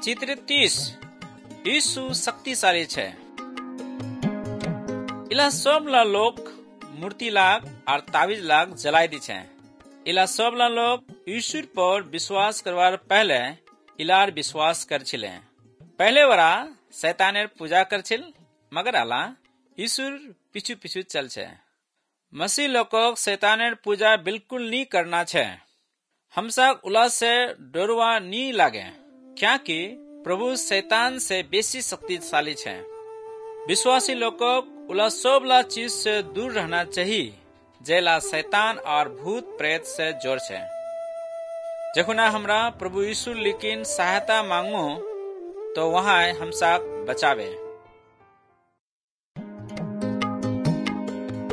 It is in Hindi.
चित्र 30 यीशु शक्तिशाली छे। इला सबला लोग मूर्ति लाग और तावीज लाग जलाई दी छे। इला सबला लोग यीशु पर विश्वास करवार पहले इलार विश्वास कर छिले। पहले वरा शैतानेर पूजा कर छिल, मगर आला यीशुर पिछू पिछू चल छे। मसीह लोगों शैतानेर पूजा बिल्कुल नी करना छे। हमसा उला से डरवा नी लागे, क्योंकि प्रभु शैतान से बेसी शक्तिशाली छे। विश्वासी लोगों उला सबला चीज से दूर रहना चाहिए, जेला शैतान और भूत प्रेत से जोड़ छे। जखुना हमरा प्रभु यीशु लेकिन सहायता मांगो तो वहाँ हमसा बचावे।